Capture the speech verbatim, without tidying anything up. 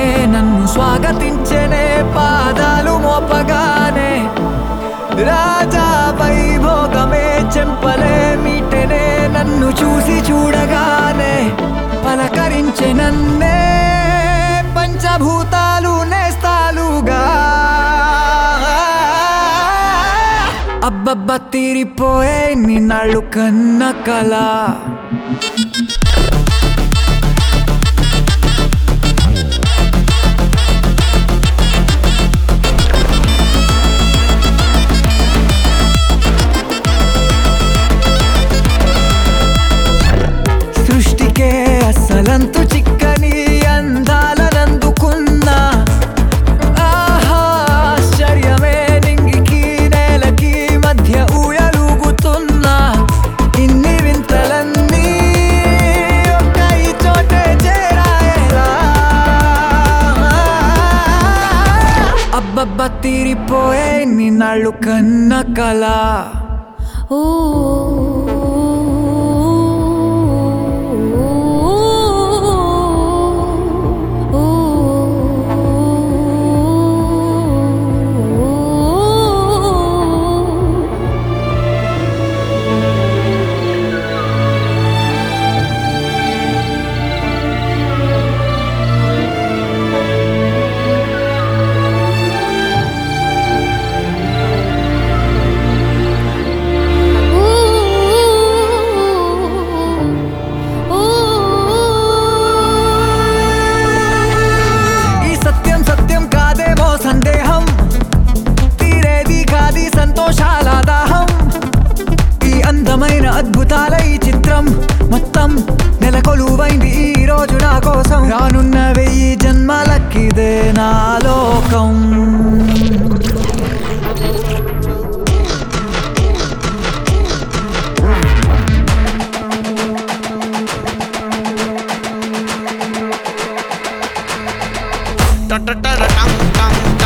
నన్ను స్వాగతించనే పాదాలు మోపగానే రాజా వైభోగమే చెంపలే మీటనే నన్ను చూసి చూడగానే పలకరించే నన్నే పంచభూతాలు నేస్తాలుగా అబ్బబ్బ తీరిపోయే నిన్నాళ్ళు కన్న కల సృష్టికే అసలంతు చిక్కని అందాలనందుకున్నా ఆశ్చర్యమే నింగికి నేలకి మధ్య ఊయలుగుతున్నా ఇన్ని వింతలన్నీ ఒక్క ఈ చోటే చేరాయేలా అబ్బబ్బ తీరిపోయే నిన్నాళ్ళు కన్న కల ఓ సందేహం తీరేది కాది సంతోషాల దాహం ఈ అందమైన అద్భుతాల ఈ చిత్రం మొత్తం నెలకొలువైంది ఈ రోజు నా కోసం రానున్న వెయ్యి జన్మలకిదే నా లోకం Dun dun dun dun dun.